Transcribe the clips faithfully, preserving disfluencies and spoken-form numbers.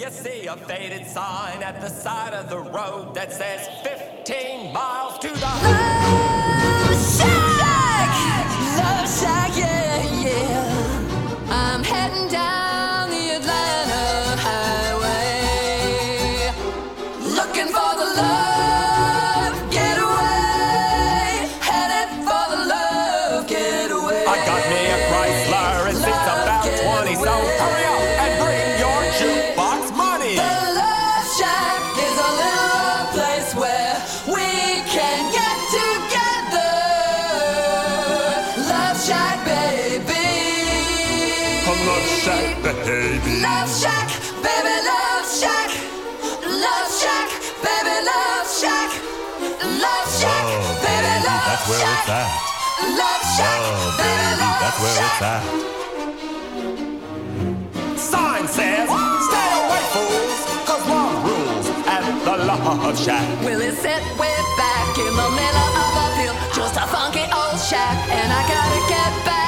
you see a faded sign at the side of the road that says fifteen miles to the Love Shack, Love Shack, yeah, yeah. I'm heading down the Atlanta highway, looking for the love getaway, headed for the love getaway. I got me a Chrysler and it's about twenty, so hurry up and bring your jukebox money. The Love Shack is a little place where we can get together. Love Shack, baby. Love Shack, baby. Love Shack, baby, Love Shack. Love Shack, baby, Love Shack. Love Shack, Oh, baby, baby, Love that's where Shack. it's at. Love Shack, Oh, baby, baby, Love that's where Shack. it's at. Sign says, stay away, fools, cause one rules at the Love Shack. Well, it's set way back in the middle of a field, just a funky old shack, and I gotta get back.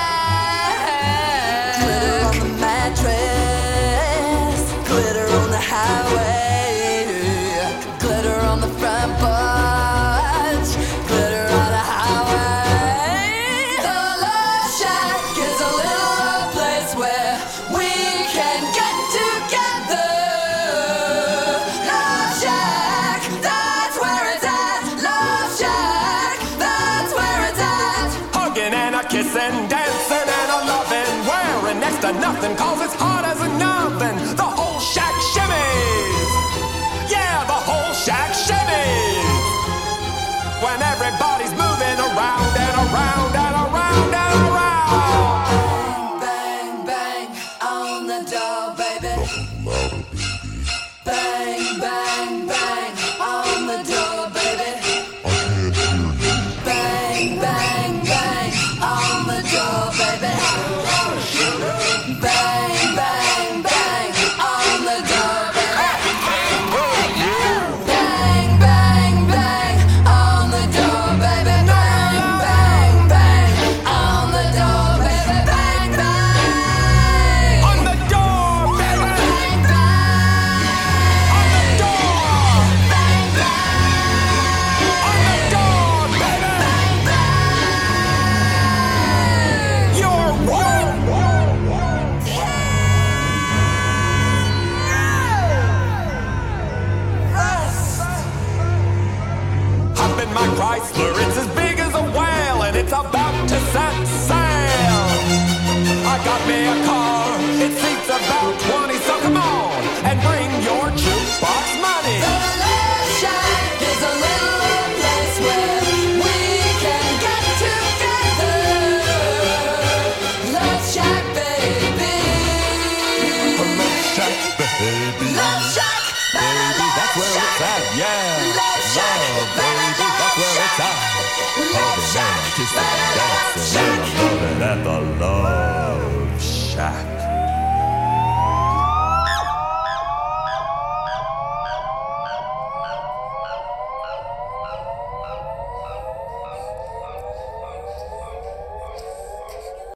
Glitter on the mattress, glitter on the highway, glitter on the front porch, glitter on the highway. The Love Shack is a little place where we can get together. Love Shack, that's where it's at. Love Shack, that's where it's at. Hugging and a kissing, dancing and a loving, wearing next to nothing, cause it's hard as a nothing. The whole shack shimmies. Yeah, the whole shack shimmies. When everybody's moving around and around and around and around. Bang, bang, on the door, baby. Bang, bang, bang, on the door, baby. Bang, bang, bang, on the door, baby. Bang, bang, bang, on the door, baby. Bang, bang, bang, on the door, baby. Bang, bang, bang, on the door, baby. Bang, bang. On the door, baby. Bang, bang. On the door. Bang, bang. On the door, baby. Bang, bang. You're what? Hop in my Chrysler, it's as big as a whale, and it's about to set sail. I got me a car, it seats about twenty, so come on and bring your jukebox money. The Love Shack is a little place where we can get together. Love Shack, baby. Love Shack, baby. Love Shack, baby, That's where it's at, yeah. Love Shack, baby, that's where it's at. Hugging and kissing and dancing and a loving at the love.